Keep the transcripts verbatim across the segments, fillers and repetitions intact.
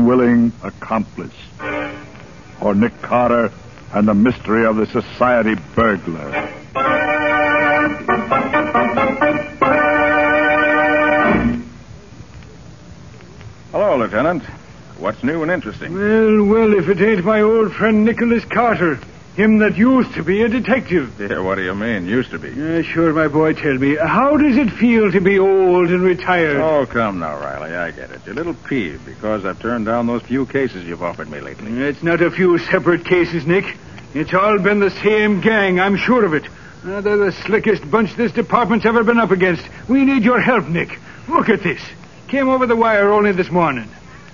unwilling accomplice. Or Nick Carter and the mystery of the society burglar. Hello, Lieutenant. What's new and interesting? Well, well, if it ain't my old friend Nicholas Carter. Him that used to be a detective. Yeah, what do you mean, used to be? Uh, sure, my boy, tell me. How does it feel to be old and retired? Oh, come now, Riley, I get it. You're a little peeved because I've turned down those few cases you've offered me lately. It's not a few separate cases, Nick. It's all been the same gang, I'm sure of it. Uh, they're the slickest bunch this department's ever been up against. We need your help, Nick. Look at this. Came over the wire only this morning.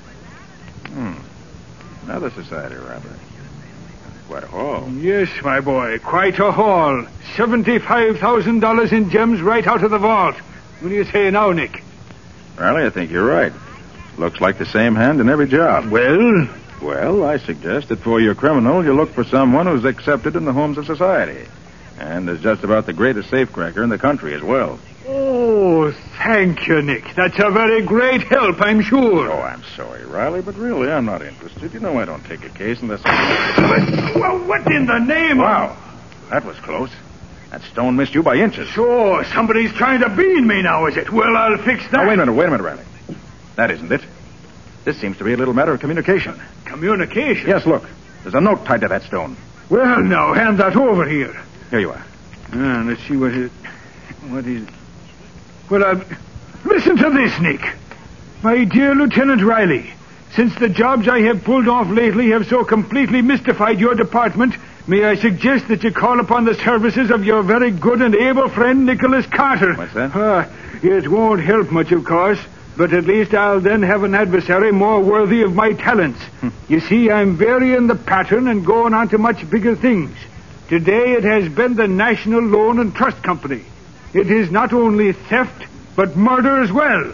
Hmm. Another society robbery. Quite a haul. Yes, my boy, quite a haul. seventy-five thousand dollars in gems right out of the vault. What do you say now, Nick? Riley, I think you're right. Looks like the same hand in every job. Well? Well, I suggest that for your criminal, you look for someone who's accepted in the homes of society. And is just about the greatest safecracker in the country as well. Oh, thank you, Nick. That's a very great help, I'm sure. Oh, I'm sorry, Riley, but really, I'm not interested. You know I don't take a case unless I... Well, what in the name wow. of... Wow, that was close. That stone missed you by inches. So, somebody's trying to bean me now, is it? Well, I'll fix that. Now, wait a minute, wait a minute, Riley. That isn't it. This seems to be a little matter of communication. Communication? Yes, look. There's a note tied to that stone. Well, now, hand that over here. Here you are. Ah, let's see what it... What is... Well, uh, listen to this, Nick. My dear Lieutenant Riley, since the jobs I have pulled off lately have so completely mystified your department, may I suggest that you call upon the services of your very good and able friend, Nicholas Carter. What's that? Uh, it won't help much, of course, but at least I'll then have an adversary more worthy of my talents. Hmm. You see, I'm varying the pattern and going on to much bigger things. Today it has been the National Loan and Trust Company. It is not only theft, but murder as well.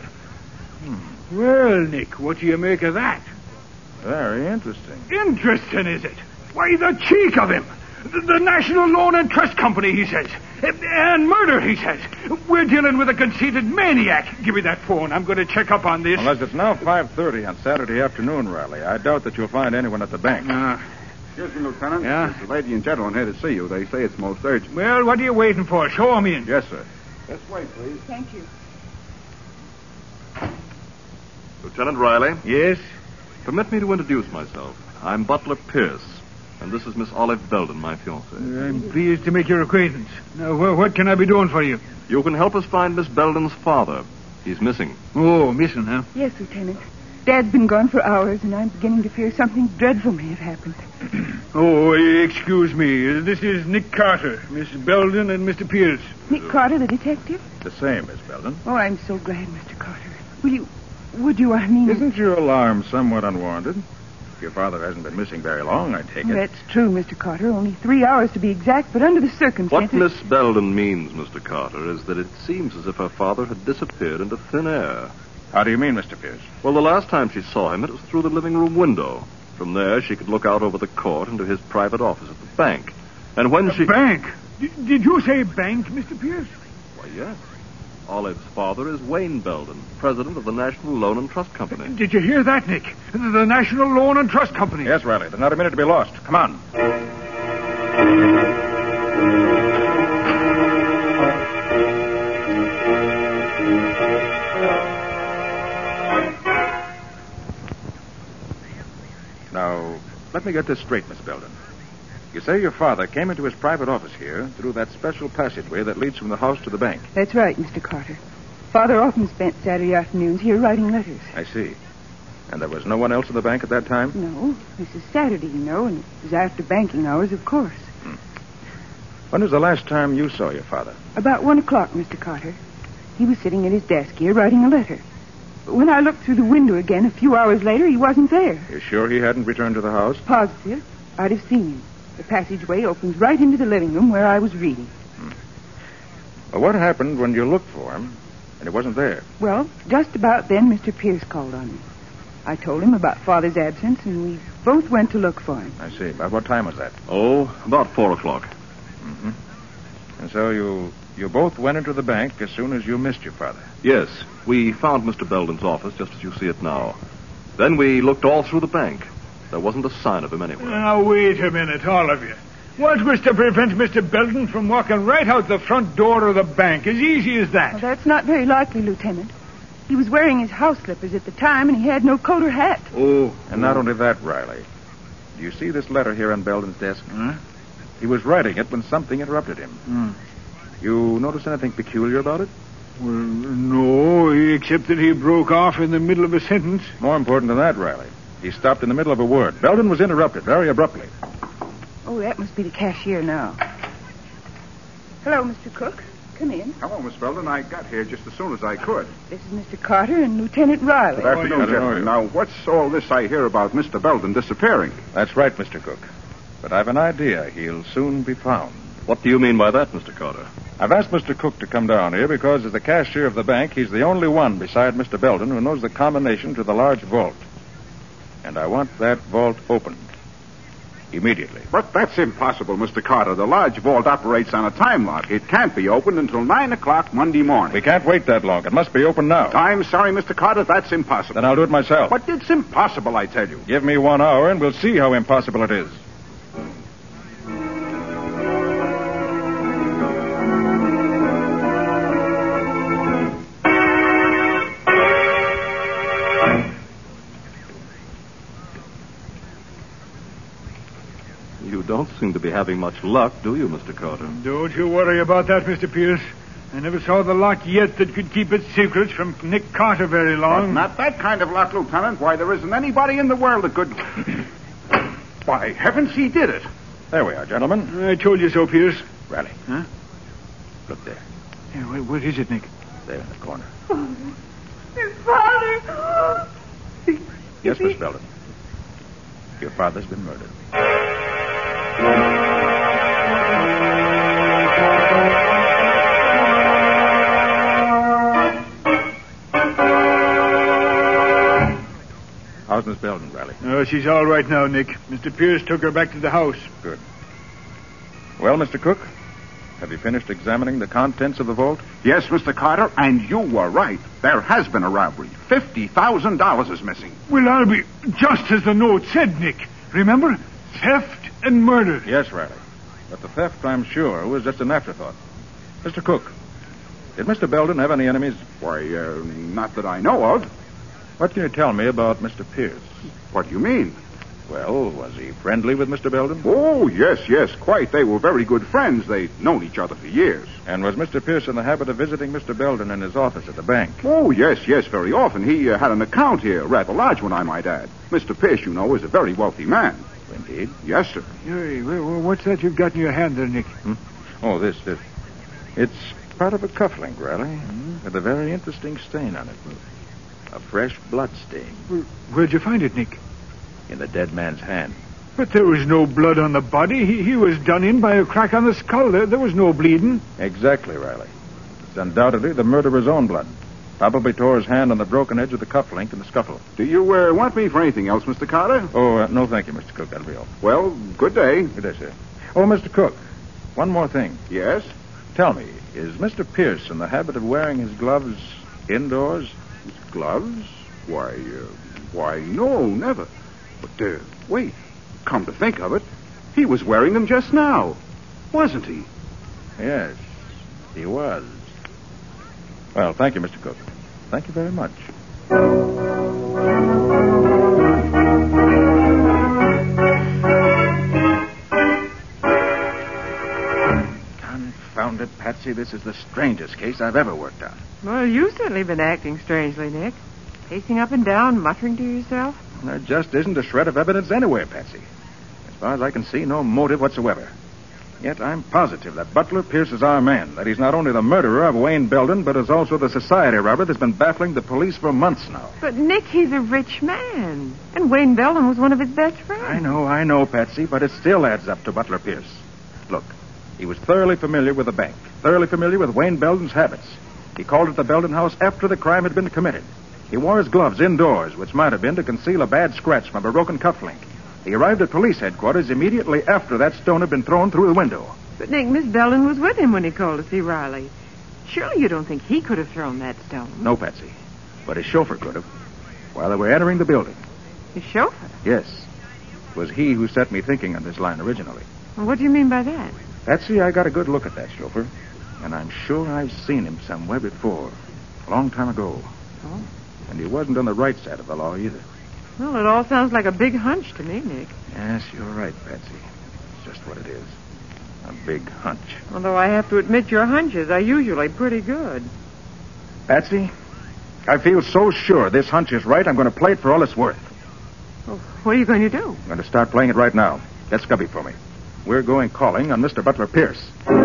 Hmm. Well, Nick, what do you make of that? Very interesting. Interesting, is it? Why, the cheek of him. The, the National Loan and Trust Company, he says. And murder, he says. We're dealing with a conceited maniac. Give me that phone. I'm going to check up on this. Well, as it's now five thirty on Saturday afternoon, Riley, I doubt that you'll find anyone at the bank. Uh, Excuse me, Lieutenant. Yeah? There's a lady and gentleman here to see you. They say it's most urgent. Well, what are you waiting for? Show them in. Yes, sir. This way, please. Thank you. Lieutenant Riley? Yes? Permit me to introduce myself. I'm Butler Pierce, and this is Miss Olive Belden, my fiancée. I'm pleased to make your acquaintance. Now, wh- what can I be doing for you? You can help us find Miss Belden's father. He's missing. Oh, missing, huh? Yes, Lieutenant. Dad's been gone for hours, and I'm beginning to fear something dreadful may have happened. Oh, excuse me. This is Nick Carter, Miss Belden, and Mister Pierce. Nick Carter, the detective? The same, Miss Belden. Oh, I'm so glad, Mister Carter. Will you... Would you, I mean... Isn't your alarm somewhat unwarranted? If your father hasn't been missing very long, I take it. That's true, Mister Carter. Only three hours to be exact, but under the circumstances... What Miss Belden means, Mister Carter, is that it seems as if her father had disappeared into thin air. How do you mean, Mister Pierce? Well, the last time she saw him, it was through the living room window. From there, she could look out over the court into his private office at the bank. And when the she... Bank? D- did you say bank, Mister Pierce? Why, yes. Olive's father is Wayne Belden, president of the National Loan and Trust Company. Did you hear that, Nick? The, the National Loan and Trust Company. Yes, Riley. There's not a minute to be lost. Come on. Now, let me get this straight, Miss Belden. You say your father came into his private office here through that special passageway that leads from the house to the bank. That's right, Mister Carter. Father often spent Saturday afternoons here writing letters. I see. And there was no one else in the bank at that time? No. This is Saturday, you know, and it was after banking hours, of course. Hmm. When was the last time you saw your father? About one o'clock, Mister Carter. He was sitting at his desk here writing a letter. But when I looked through the window again a few hours later, he wasn't there. You're sure he hadn't returned to the house? Positive. I'd have seen him. The passageway opens right into the living room where I was reading. Hmm. Well, what happened when you looked for him and he wasn't there? Well, just about then, Mister Pierce called on me. I told him about Father's absence, and we both went to look for him. I see. About what time was that? Oh, about four o'clock. Mm-hmm. And so you you both went into the bank as soon as you missed your father? Yes. We found Mister Belden's office just as you see it now. Then we looked all through the bank. There wasn't a sign of him anywhere. Now, wait a minute, all of you. What was to prevent Mister Belden from walking right out the front door of the bank? As easy as that. Well, that's not very likely, Lieutenant. He was wearing his house slippers at the time, and he had no coat or hat. Oh. And not only that, Riley. Do you see this letter here on Belden's desk? Huh? He was writing it when something interrupted him. Hmm. You notice anything peculiar about it? Well, no, except that he broke off in the middle of a sentence. More important than that, Riley. He stopped in the middle of a word. Belden was interrupted very abruptly. Oh, that must be the cashier now. Hello, Mister Cook. Come in. Hello, Miss Belden. I got here just as soon as I could. This is Mister Carter and Lieutenant Riley. Good afternoon, I don't know gentlemen. you. Now, what's all this I hear about Mister Belden disappearing? That's right, Mister Cook. But I've an idea. He'll soon be found. What do you mean by that, Mister Carter? I've asked Mister Cook to come down here because as the cashier of the bank, he's the only one beside Mister Belden who knows the combination to the large vault. And I want that vault opened. Immediately. But that's impossible, Mister Carter. The large vault operates on a time lock. It can't be opened until nine o'clock Monday morning. We can't wait that long. It must be open now. I'm sorry, Mister Carter. That's impossible. Then I'll do it myself. But it's impossible, I tell you. Give me one hour and we'll see how impossible it is. You don't seem to be having much luck, do you, Mister Carter? Don't you worry about that, Mister Pierce. I never saw the lock yet that could keep its secrets from Nick Carter very But long. not that kind of lock, Lieutenant. Why, there isn't anybody in the world that could... By heavens, he did it. There we are, gentlemen. I told you so, Pierce. Riley. Huh? Look there. Yeah, what, what is it, Nick? There in the corner. His father! Yes, Miss Belden. Your father's been murdered. How's Miss Belden, Riley? Oh, she's all right now, Nick. Mister Pierce took her back to the house. Good. Well, Mister Cook, have you finished examining the contents of the vault? Yes, Mister Carter, and you were right. There has been a robbery. Fifty thousand dollars is missing. Well, I'll be just as the note said, Nick. Remember? Theft and murder. Yes, Riley. But the theft, I'm sure, was just an afterthought. Mister Cook, did Mister Belden have any enemies? Why, uh, not that I know of. What can you tell me about Mister Pierce? What do you mean? Well, was he friendly with Mister Belden? Oh, yes, yes, quite. They were very good friends. They'd known each other for years. And was Mister Pierce in the habit of visiting Mister Belden in his office at the bank? Oh, yes, yes, very often. He uh, had an account here, rather large one, I might add. Mister Pierce, you know, is a very wealthy man. Indeed. Yes, sir. Hey, well, what's that you've got in your hand there, Nick? Hmm? Oh, this, this. It's part of a cufflink, Riley, Hmm? with a very interesting stain on it. A fresh blood stain Well, where'd you find it, Nick? in the dead man's hand. But there was no blood on the body. He, he was done in by a crack on the skull. There, there was no bleeding. Exactly, Riley. It's undoubtedly the murderer's own blood. Probably tore his hand on the broken edge of the cufflink in the scuffle. Do you uh, want me for anything else, Mister Carter? Oh, uh, no, thank you, Mister Cook. That'll be all. Well, good day. Good day, sir. Oh, Mister Cook, one more thing. Yes? Tell me, is Mister Pierce in the habit of wearing his gloves indoors? His gloves? Why, uh, why, no, never. But, uh, wait. Come to think of it, he was wearing them just now. Wasn't he? Yes, he was. Well, thank you, Mister Cook. Thank you very much. Confound it, Patsy. This is the strangest case I've ever worked on. Well, you've certainly been acting strangely, Nick. Pacing up and down, muttering to yourself. There just isn't a shred of evidence anywhere, Patsy. As far as I can see, no motive whatsoever. Yet I'm positive that Butler Pierce is our man, that he's not only the murderer of Wayne Belden, but is also the society robber that's been baffling the police for months now. But, Nick, he's a rich man. And Wayne Belden was one of his best friends. I know, I know, Patsy, but it still adds up to Butler Pierce. Look, he was thoroughly familiar with the bank, thoroughly familiar with Wayne Belden's habits. He called at the Belden house after the crime had been committed. He wore his gloves indoors, which might have been to conceal a bad scratch from a broken cufflink. He arrived at police headquarters immediately after that stone had been thrown through the window. But, Nick, Miss Belden was with him when he called to see Riley. Surely you don't think he could have thrown that stone? No, Patsy. But his chauffeur could have. While they were entering the building, His chauffeur? Yes. It was he who set me thinking on this line originally. Well, what do you mean by that? Patsy, I got a good look at that chauffeur, and I'm sure I've seen him somewhere before. A long time ago. Oh. And he wasn't on the right side of the law either. Well, it all sounds like a big hunch to me, Nick. Yes, you're right, Patsy. It's just what it is. A big hunch. Although I have to admit your hunches are usually pretty good. Patsy, I feel so sure this hunch is right, I'm going to play it for all it's worth. Well, what are you going to do? I'm going to start playing it right now. Get Scubby for me. We're going calling on Mister Butler Pierce.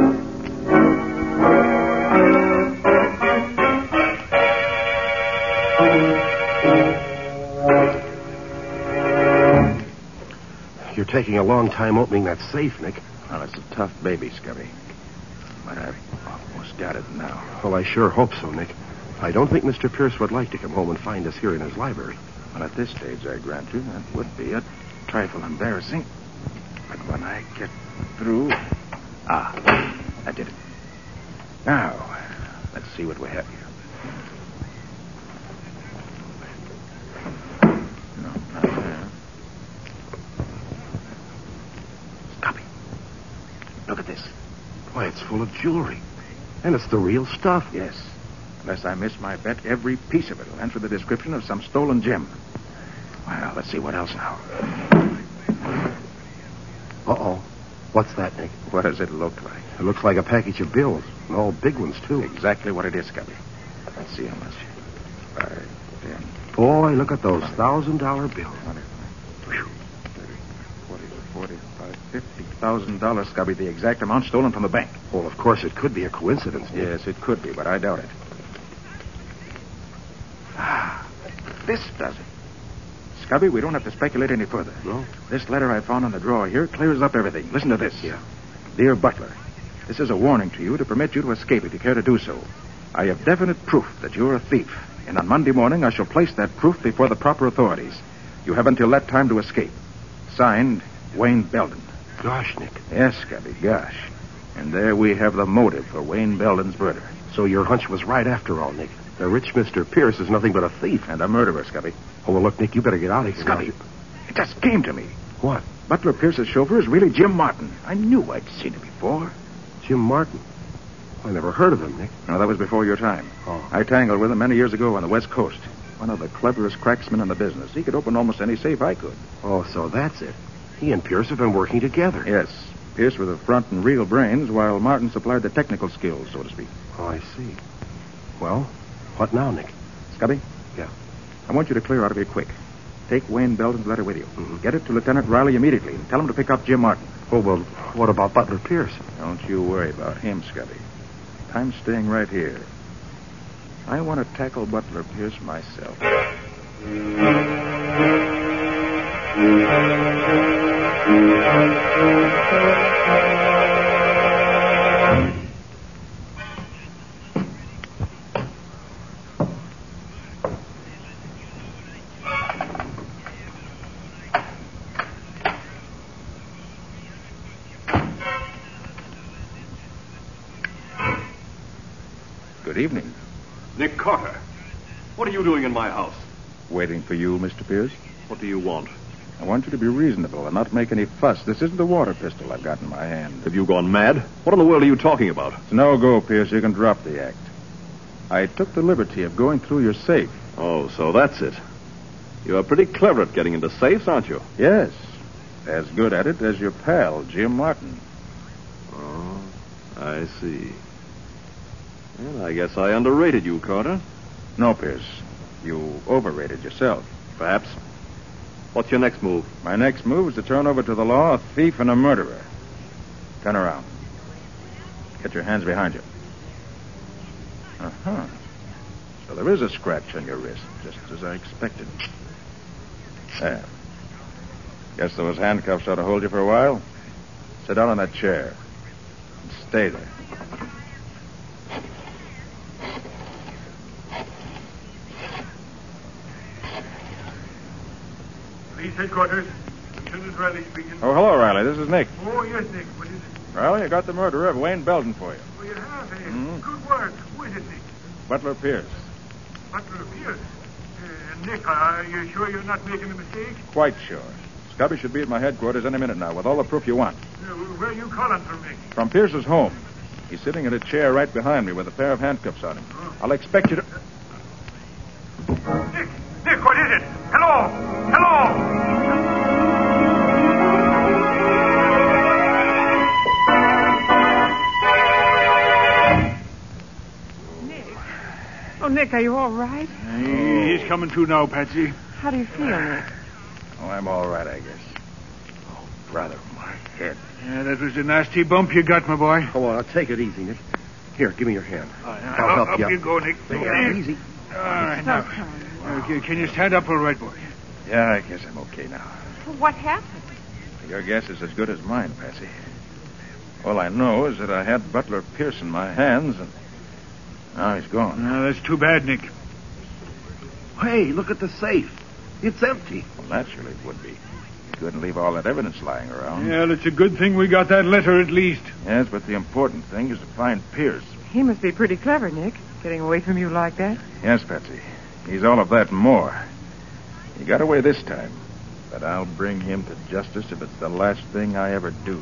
You're taking a long time opening that safe, Nick. Well, it's a tough baby, Scubby. But I've almost got it now. Well, I sure hope so, Nick. I don't think Mister Pierce would like to come home and find us here in his library. Well, at this stage, I grant you, that would be a trifle embarrassing. But when I get through... Ah, I did it. Now, let's see what we have here. No, not there. Scubby, look at this. Why, it's full of jewelry. And it's the real stuff. Yes. Unless I miss my bet, every piece of it will answer the description of some stolen gem. Well, let's see what else now. Uh-oh. What's that, Nick? What does it look like? It looks like a package of bills. And all big ones, too. Exactly what it is, Scubby. Let's see how much. Five, ten. Boy, look at those thousand-dollar bills. thirty, forty, forty-five, fifty thousand dollars, Scubby, the exact amount stolen from the bank. Well, of course, it could be a coincidence, Nick. Yes, it could be, but I doubt it. Ah, this does it. Scubby, we don't have to speculate any further. No? This letter I found on the drawer here clears up everything. Listen to this. Yeah. Dear Butler, this is a warning to you to permit you to escape if you care to do so. I have definite proof that you're a thief, and on Monday morning I shall place that proof before the proper authorities. You have until that time to escape. Signed, Wayne Belden. Gosh, Nick. Yes, Scubby, gosh. And there we have the motive for Wayne Belden's murder. So your hunch was right after all, Nick. The rich Mister Pierce is nothing but a thief. And a murderer, Scubby. Oh, well, look, Nick, you better get out of here. Scubby, it just came to me. What? Butler Pierce's chauffeur is really Jim Martin. I knew I'd seen him before. Jim Martin? I never heard of him, Nick. No, that was before your time. Oh. I tangled with him many years ago on the West Coast. One of the cleverest cracksmen in the business. He could open almost any safe I could. Oh, so that's it. He and Pierce have been working together. Yes. Pierce with the front and real brains, while Martin supplied the technical skills, so to speak. Oh, I see. Well, what now, Nick? Scubby? Yeah. I want you to clear out of here quick. Take Wayne Belden's letter with you. Mm-hmm. Get it to Lieutenant Riley immediately and tell him to pick up Jim Martin. Oh, well, what about Butler Pierce? Don't you worry about him, Scubby. I'm staying right here. I want to tackle Butler Pierce myself. Good evening. Nick Carter, what are you doing in my house? Waiting for you, Mister Pierce. What do you want? I want you to be reasonable and not make any fuss. This isn't a water pistol I've got in my hand. Have you gone mad? What in the world are you talking about? It's no go, Pierce. You can drop the act. I took the liberty of going through your safe. Oh, so that's it. You're pretty clever at getting into safes, aren't you? Yes. As good at it as your pal, Jim Martin. Oh, I see. Well, I guess I underrated you, Carter. No, Pierce. You overrated yourself. Perhaps. What's your next move? My next move is to turn over to the law a thief and a murderer. Turn around. Get your hands behind you. Uh-huh. So there is a scratch on your wrist, just as I expected. There. Guess those handcuffs ought to hold you for a while. Sit down on that chair. And stay there. Police headquarters. Lieutenant Riley speaking. Oh, hello, Riley. This is Nick. Oh, yes, Nick. What is it? Riley, I got the murderer of Wayne Belden for you. Oh, you have, eh? Mhm. Good work. Who is it, Nick? Butler Pierce. Butler Pierce. Uh, Nick, are you sure you're not making a mistake? Quite sure. Scubby should be at my headquarters any minute now with all the proof you want. Uh, where are you calling from, Nick? From Pierce's home. He's sitting in a chair right behind me with a pair of handcuffs on him. Oh. I'll expect you to... Nick! Nick, what is it? Hello! Hello! Nick? Oh, Nick, are you all right? He's coming to now, Patsy. How do you feel, Nick? Oh, I'm all right, I guess. Oh, brother, my head. Yeah, that was a nasty bump you got, my boy. Come on, I'll take it easy, Nick. Here, give me your hand. Uh, I'll help up you. Up you go, Nick. There, easy. All right, now. Okay, can you stand up all right, boy? Yeah, I guess I'm okay now. Well, what happened? Your guess is as good as mine, Patsy. All I know is that I had Butler Pierce in my hands, and now he's gone. No, that's too bad, Nick. Hey, look at the safe. It's empty. Well, naturally it would be. You couldn't leave all that evidence lying around. Yeah, it's a good thing we got that letter at least. Yes, but the important thing is to find Pierce. He must be pretty clever, Nick, getting away from you like that. Yes, Patsy. He's all of that and more. He got away this time, but I'll bring him to justice if it's the last thing I ever do.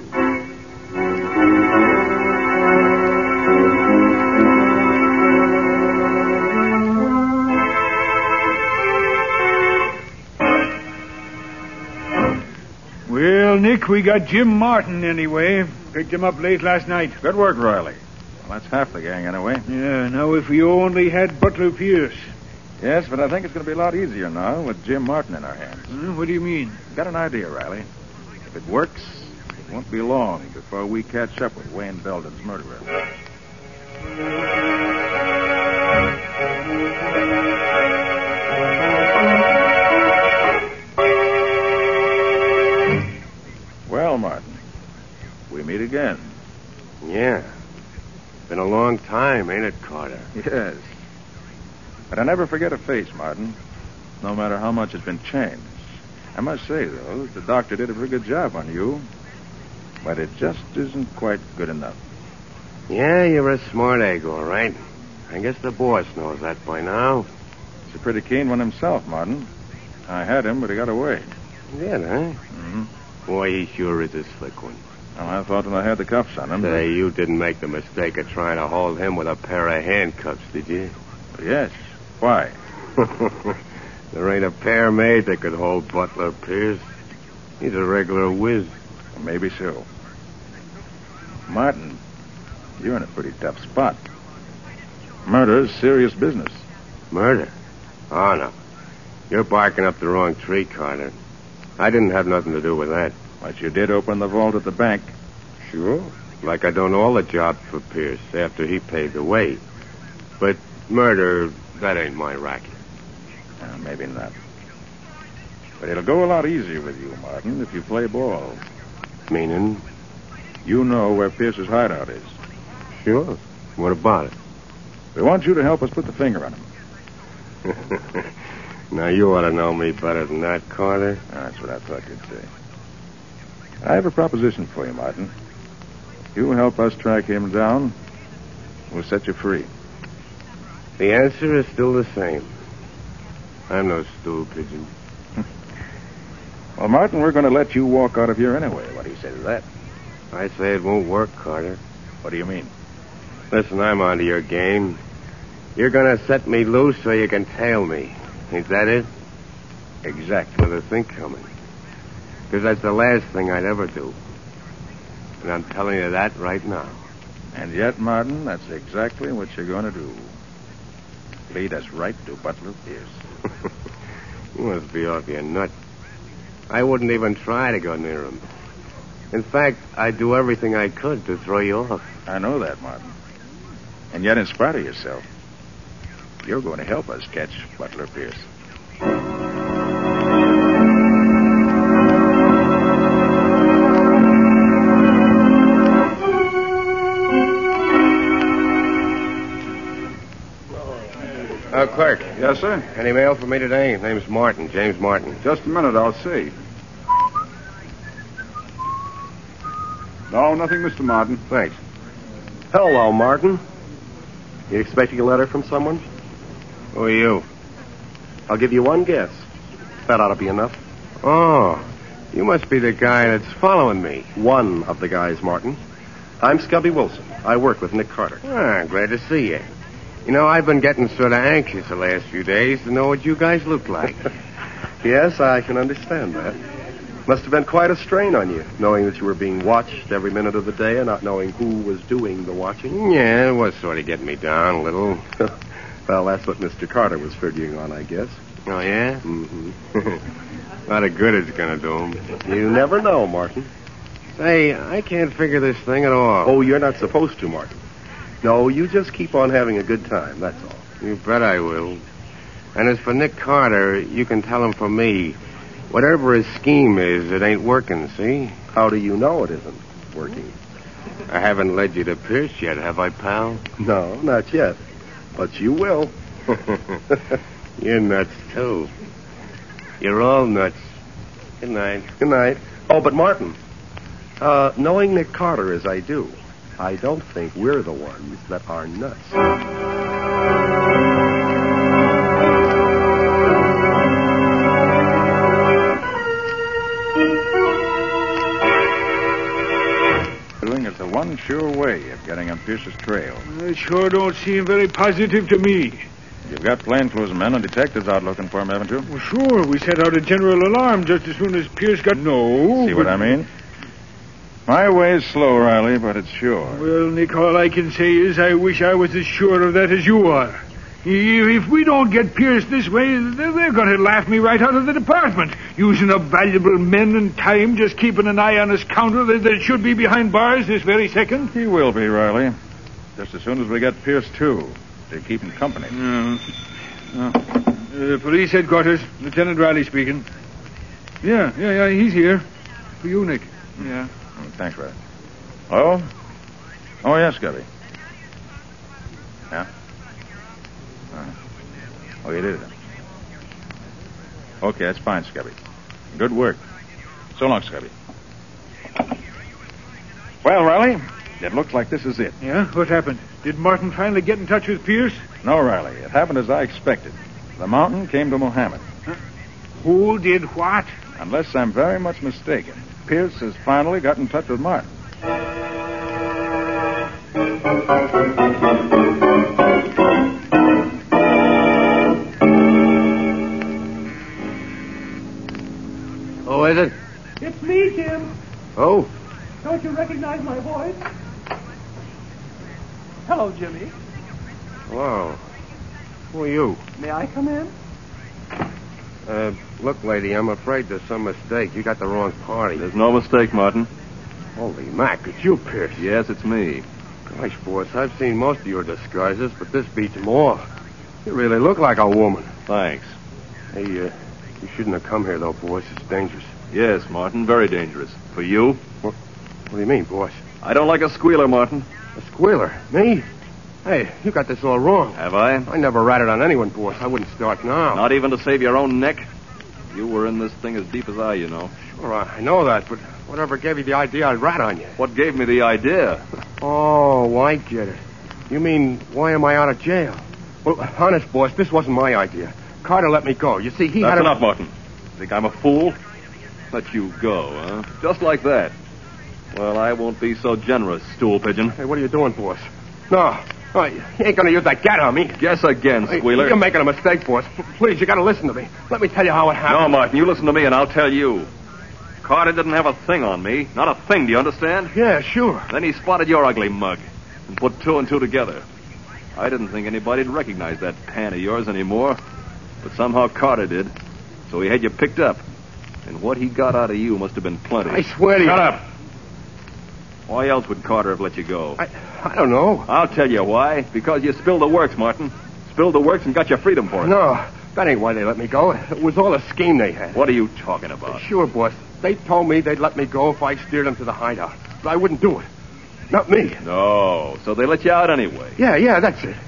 Well, Nick, we got Jim Martin anyway. Picked him up late last night. Good work, Riley. Well, that's half the gang anyway. Yeah, now if we only had Butler Pierce. Yes, but I think it's going to be a lot easier now with Jim Martin in our hands. Uh, what do you mean? Got an idea, Riley. If it works, it won't be long before we catch up with Wayne Belden's murderer. Well, Martin, we meet again. Yeah. Been a long time, ain't it, Carter? Yes. But I never forget a face, Martin, no matter how much has been changed. I must say, though, that the doctor did a pretty good job on you, but it just isn't quite good enough. Yeah, you're a smart egg, all right. I guess the boss knows that by now. He's a pretty keen one himself, Martin. I had him, but he got away. Yeah, huh? Mm-hmm. Boy, he sure is a slick one. Well, I thought when I had the cuffs on him... Say, you didn't make the mistake of trying to hold him with a pair of handcuffs, did you? Yes. Why? There ain't a pair made that could hold Butler Pierce. He's a regular whiz. Well, maybe so. Martin, you're in a pretty tough spot. Murder's serious business. Murder? Oh, no. You're barking up the wrong tree, Carter. I didn't have nothing to do with that. But you did open the vault at the bank. Sure. Like I done all the jobs for Pierce after he paid the way. But murder, that ain't my racket. Uh, maybe not. But it'll go a lot easier with you, Martin, if you play ball. Meaning? You know where Pierce's hideout is. Sure. What about it? We want you to help us put the finger on him. Now, you ought to know me better than that, Carter. That's what I thought you'd say. I have a proposition for you, Martin. You help us track him down, we'll set you free. The answer is still the same. I'm no stool pigeon. Well, Martin, we're going to let you walk out of here anyway. What do you say to that? I say it won't work, Carter. What do you mean? Listen, I'm onto your game. You're going to set me loose so you can tail me. Ain't that it? Exactly. With a think coming. Because that's the last thing I'd ever do. And I'm telling you that right now. And yet, Martin, that's exactly what you're going to do. Lead us right to Butler Pierce. You must be off your nut. I wouldn't even try to go near him. In fact, I'd do everything I could to throw you off. I know that, Martin. And yet, in spite of yourself, you're going to help us catch Butler Pierce. Uh, clerk. Yes, sir? Any mail for me today? Name's Martin, James Martin. Just a minute, I'll see. No, nothing, Mister Martin. Thanks. Hello, Martin. You expecting a letter from someone? Who are you? I'll give you one guess. That ought to be enough. Oh, you must be the guy that's following me. One of the guys, Martin. I'm Scubby Wilson. I work with Nick Carter. Ah, glad to see you. You know, I've been getting sort of anxious the last few days to know what you guys look like. Yes, I can understand that. Must have been quite a strain on you, knowing that you were being watched every minute of the day and not knowing who was doing the watching. Yeah, it was sort of getting me down a little. Well, that's what Mister Carter was figuring on, I guess. Oh, yeah? Mm-hmm. A lot of good it's going to do him. You never know, Martin. Say, I can't figure this thing at all. Oh, you're not supposed to, Martin. No, you just keep on having a good time, that's all. You bet I will. And as for Nick Carter, you can tell him from me, whatever his scheme is, it ain't working, see? How do you know it isn't working? I haven't led you to Pierce yet, have I, pal? No, not yet. But you will. You're nuts, too. You're all nuts. Good night. Good night. Oh, but Martin, uh, knowing Nick Carter as I do, I don't think we're the ones that are nuts. Doing is the one sure way of getting on Pierce's trail. It sure don't seem very positive to me. You've got plainclothesmen and detectives out looking for him, haven't you? Well, sure. We set out a general alarm just as soon as Pierce got... No. See what I mean? My way's slow, Riley, but it's sure. Well, Nick, all I can say is I wish I was as sure of that as you are. If we don't get Pierce this way, they're going to laugh me right out of the department. Using up valuable men and time, just keeping an eye on his counter that, that should be behind bars this very second. He will be, Riley. Just as soon as we get Pierce, too. To keep him company. Uh, uh, police headquarters. Lieutenant Riley speaking. Yeah, yeah, yeah, he's here. For you, Nick. Yeah. Oh, thanks, Riley. Oh? Oh, yes, Scubby. Yeah? Uh, oh, you did it. Okay, that's fine, Scubby. Good work. So long, Scubby. Well, Riley, it looks like this is it. Yeah? What happened? Did Martin finally get in touch with Pierce? No, Riley. It happened as I expected. The mountain came to Mohammed. Huh? Who did what? Unless I'm very much mistaken, Pierce has finally got in touch with Martin. Oh, is it? It's me, Jim. Oh? Don't you recognize my voice? Hello, Jimmy. Wow. Who are you? May I come in? Uh, look, lady, I'm afraid there's some mistake. You got the wrong party. There's no mistake, Martin. Holy Mac, it's you, Pierce. Yes, it's me. Gosh, boss, I've seen most of your disguises, but this beats them all. You really look like a woman. Thanks. Hey, uh, you shouldn't have come here, though, boss. It's dangerous. Yes, Martin, very dangerous. For you? What, what do you mean, boss? I don't like a squealer, Martin. A squealer? Me? Hey, you got this all wrong. Have I? I never ratted on anyone, boss. I wouldn't start now. Not even to save your own neck? You were in this thing as deep as I, you know. Sure, I know that, but whatever gave you the idea I'd rat on you? What gave me the idea? Oh, I get it. You mean, why am I out of jail? Well, honest, boss, this wasn't my idea. Carter let me go. You see, he That's had... enough, Martin. Think I'm a fool? Let you go, huh? Just like that. Well, I won't be so generous, stool pigeon. Hey, what are you doing, boss? No. Oh, you ain't going to use that gat on me. Guess again, squealer. You're making a mistake, boss. Please, you got to listen to me. Let me tell you how it happened. No, Martin, you listen to me and I'll tell you. Carter didn't have a thing on me. Not a thing, do you understand? Yeah, sure. Then he spotted your ugly mug and put two and two together. I didn't think anybody'd recognize that pan of yours anymore, but somehow Carter did. So he had you picked up. And what he got out of you must have been plenty. I swear to you. Shut up. Why else would Carter have let you go? I, I don't know. I'll tell you why. Because you spilled the works, Martin. Spilled the works and got your freedom for it. No, that ain't why they let me go. It was all a scheme they had. What are you talking about? Sure, boss. They told me they'd let me go if I steered them to the hideout. But I wouldn't do it. Not me. No, so they let you out anyway. Yeah, yeah, that's it.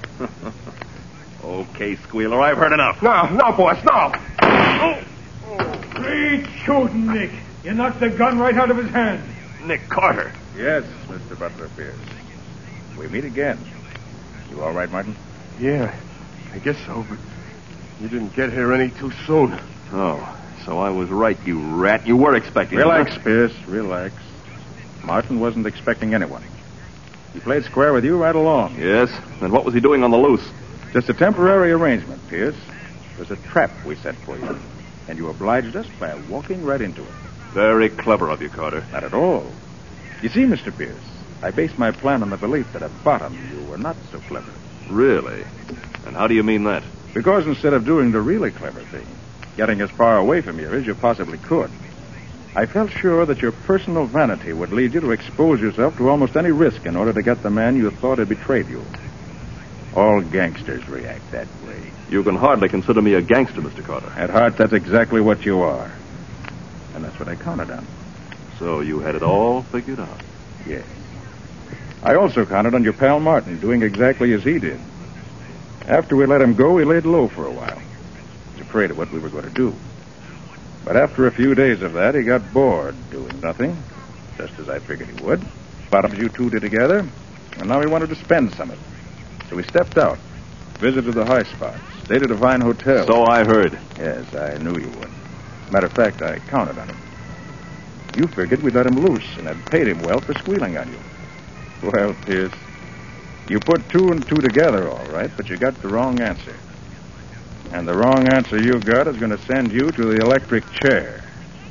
Okay, squealer, I've heard enough. No, no, boss, no. Oh. Great shooting, Nick. You knocked the gun right out of his hand. Nick Carter. Yes, Mister Butler Pierce. We meet again. You all right, Martin? Yeah, I guess so, but You didn't get here any too soon. Oh, so I was right, you rat. You were expecting him, Relax, huh? Pierce, relax. Martin wasn't expecting anyone. He played square with you right along. Yes? Then what was he doing on the loose? Just a temporary arrangement, Pierce. It was a trap we set for you. And you obliged us by walking right into it. Very clever of you, Carter. Not at all. You see, Mister Pierce, I based my plan on the belief that at bottom you were not so clever. Really? And how do you mean that? Because instead of doing the really clever thing, getting as far away from here as you possibly could, I felt sure that your personal vanity would lead you to expose yourself to almost any risk in order to get the man you thought had betrayed you. All gangsters react that way. You can hardly consider me a gangster, Mister Carter. At heart, that's exactly what you are. And that's what I counted on. So you had it all figured out? Yes. I also counted on your pal Martin doing exactly as he did. After we let him go, he laid low for a while. He was afraid of what we were going to do. But after a few days of that, he got bored doing nothing, just as I figured he would. Bottoms you two did together, and now he wanted to spend some of it. So we stepped out, visited the high spots, stayed at a fine hotel. So I heard. Yes, I knew you would. Matter of fact, I counted on him. You figured we'd let him loose and had paid him well for squealing on you. Well, Pierce, you put two and two together all right, but you got the wrong answer. And the wrong answer you got is going to send you to the electric chair.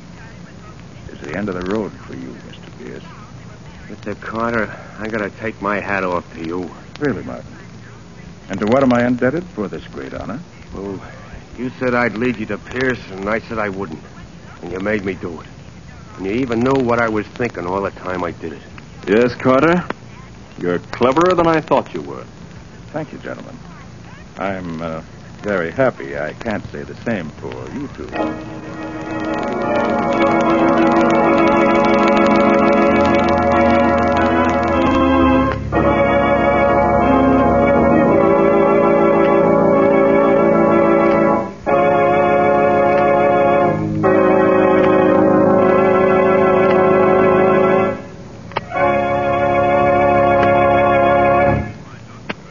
It's the end of the road for you, Mister Pierce. Mister Carter, I gotta take my hat off to you. Really, Martin. And to what am I indebted for this great honor? Well, you said I'd lead you to Pierce, and I said I wouldn't. And you made me do it. And you even knew what I was thinking all the time I did it. Yes, Carter. You're cleverer than I thought you were. Thank you, gentlemen. I'm uh, very happy I can't say the same for you two.